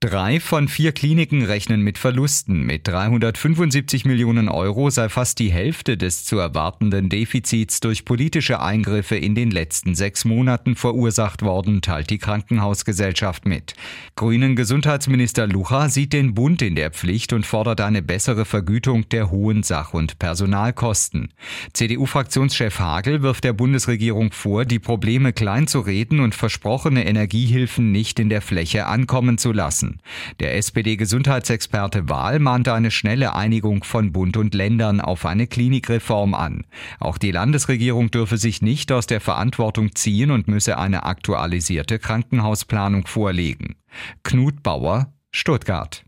3 von 4 Kliniken rechnen mit Verlusten. Mit 375 Millionen Euro sei fast die Hälfte des zu erwartenden Defizits durch politische Eingriffe in den letzten 6 Monaten verursacht worden, teilt die Krankenhausgesellschaft mit. Grünen Gesundheitsminister Lucha sieht den Bund in der Pflicht und fordert eine bessere Vergütung der hohen Sach- und Personalkosten. CDU-Fraktionschef Hagel wirft der Bundesregierung vor, die Probleme kleinzureden und versprochene Energiehilfen nicht in der Fläche ankommen zu lassen. Der SPD-Gesundheitsexperte Wahl mahnte eine schnelle Einigung von Bund und Ländern auf eine Klinikreform an. Auch die Landesregierung dürfe sich nicht aus der Verantwortung ziehen und müsse eine aktualisierte Krankenhausplanung vorlegen. Knut Bauer, Stuttgart.